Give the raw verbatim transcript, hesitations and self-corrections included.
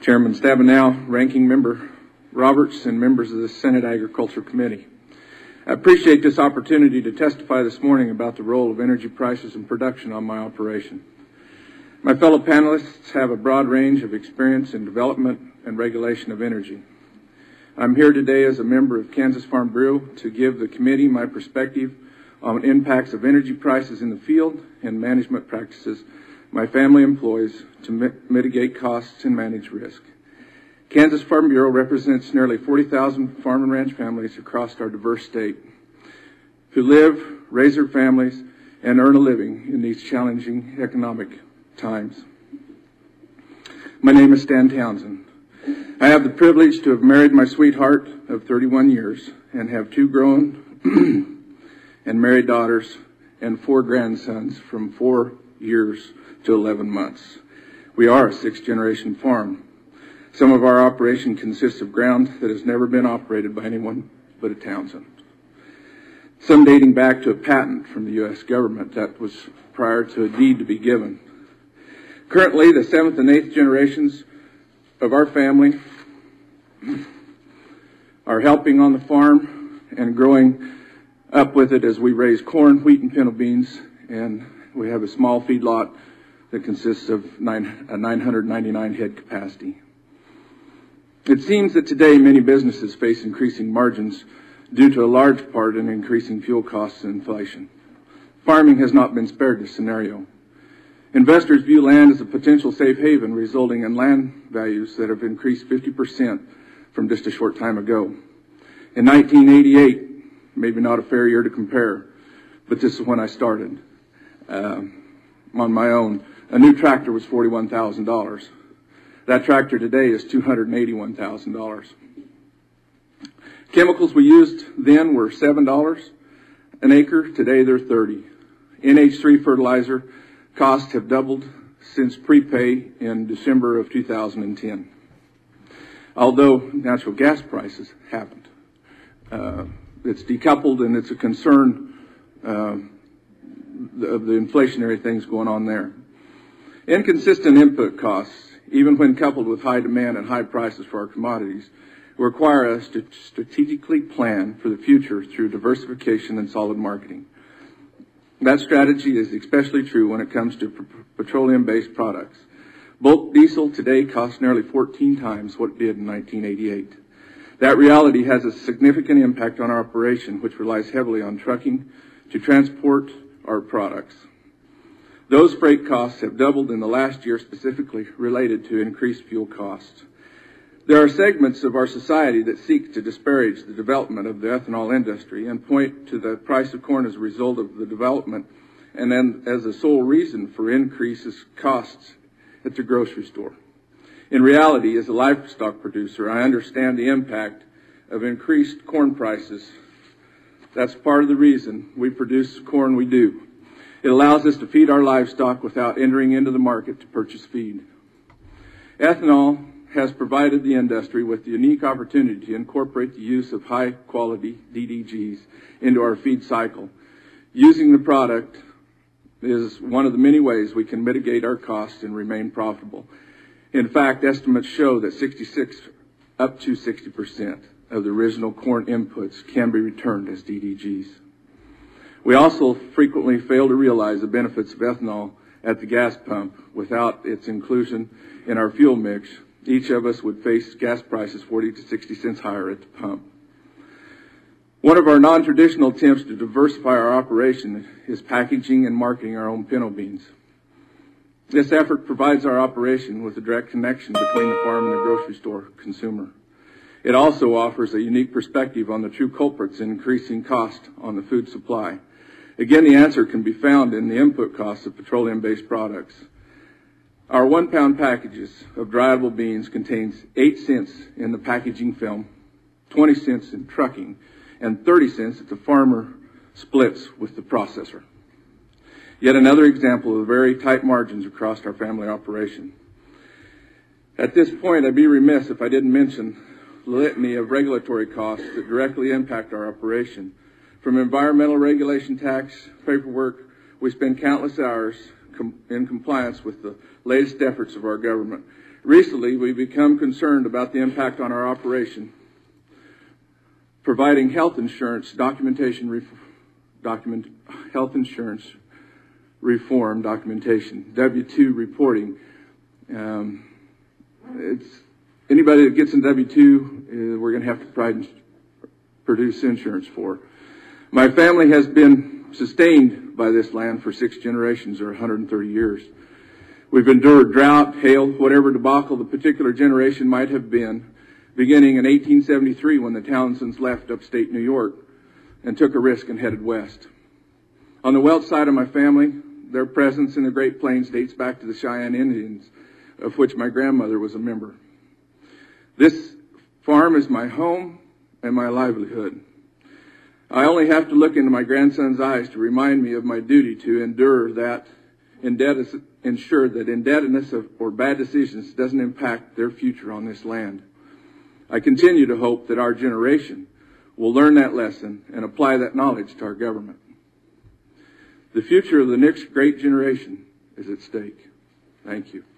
Chairman Stabenow, Ranking Member Roberts, and members of the Senate Agriculture Committee. I appreciate this opportunity to testify this morning about the role of energy prices and production on my operation. My fellow panelists have a broad range of experience in development and regulation of energy. I'm here today as a member of Kansas Farm Bureau to give the committee my perspective on impacts of energy prices in the field and management practices my family employs to mi- mitigate costs and manage risk. Kansas Farm Bureau represents nearly forty thousand farm and ranch families across our diverse state who live, raise their families, and earn a living in these challenging economic times. My name is Stan Townsend. I have the privilege to have married my sweetheart of thirty-one years and have two grown and married daughters and four grandsons from four years to eleven months. We are a sixth-generation farm. Some of our operation consists of ground that has never been operated by anyone but a Townsend. Some dating back to a patent from the U S government that was prior to a deed to be given. Currently, the seventh and eighth generations of our family are helping on the farm and growing up with it as we raise corn, wheat, and pinto beans, and we have a small feedlot that consists of nine, a nine hundred ninety-nine head capacity. It seems that today many businesses face increasing margins due to a large part in increasing fuel costs and inflation. Farming has not been spared this scenario. Investors view land as a potential safe haven, resulting in land values that have increased fifty percent from just a short time ago. In nineteen eighty-eight, maybe not a fair year to compare, but this is when I started uh, on my own. A new tractor was forty-one thousand dollars. That tractor today is two hundred eighty-one thousand dollars. Chemicals we used then were seven dollars an acre. Today they're thirty dollars. N H three fertilizer costs have doubled since prepay in December of two thousand ten. Although natural gas prices haven't. Uh, it's decoupled, and it's a concern uh, of the inflationary things going on there. Inconsistent input costs, even when coupled with high demand and high prices for our commodities, require us to strategically plan for the future through diversification and solid marketing. That strategy is especially true when it comes to p- petroleum-based products. Bulk diesel today costs nearly fourteen times what it did in nineteen eighty-eight. That reality has a significant impact on our operation, which relies heavily on trucking to transport our products. Those freight costs have doubled in the last year, specifically related to increased fuel costs. There are segments of our society that seek to disparage the development of the ethanol industry and point to the price of corn as a result of the development and then as the sole reason for increases costs at the grocery store. In reality, as a livestock producer, I understand the impact of increased corn prices. That's part of the reason we produce corn we do. It allows us to feed our livestock without entering into the market to purchase feed. Ethanol has provided the industry with the unique opportunity to incorporate the use of high-quality D D Gs into our feed cycle. Using the product is one of the many ways we can mitigate our costs and remain profitable. In fact, estimates show that sixty-six up to sixty percent of the original corn inputs can be returned as D D Gs. We also frequently fail to realize the benefits of ethanol at the gas pump. Without its inclusion in our fuel mix, each of us would face gas prices forty to sixty cents higher at the pump. One of our non-traditional attempts to diversify our operation is packaging and marketing our own pinto beans. This effort provides our operation with a direct connection between the farm and the grocery store consumer. It also offers a unique perspective on the true culprits in increasing cost on the food supply. Again, the answer can be found in the input costs of petroleum-based products. Our one-pound packages of dryable beans contains eight cents in the packaging film, twenty cents in trucking, and thirty cents that the farmer splits with the processor. Yet another example of very tight margins across our family operation. At this point, I'd be remiss if I didn't mention the litany of regulatory costs that directly impact our operation. From environmental regulation, tax, paperwork, we spend countless hours com- in compliance with the latest efforts of our government. Recently, we've become concerned about the impact on our operation. Providing health insurance documentation, ref- document, health insurance reform documentation, W two reporting. Um, it's anybody that gets in W two, uh, we're going to have to provide, produce insurance for. My family has been sustained by this land for six generations or one hundred thirty years. We've endured drought, hail, whatever debacle the particular generation might have been, beginning in eighteen seventy-three when the Townsends left upstate New York and took a risk and headed west. On the Welch side of my family, their presence in the Great Plains dates back to the Cheyenne Indians, of which my grandmother was a member. This farm is my home and my livelihood. I only have to look into my grandson's eyes to remind me of my duty to endure that, indebted, ensure that indebtedness of, or bad decisions doesn't impact their future on this land. I continue to hope that our generation will learn that lesson and apply that knowledge to our government. The future of the next great generation is at stake. Thank you.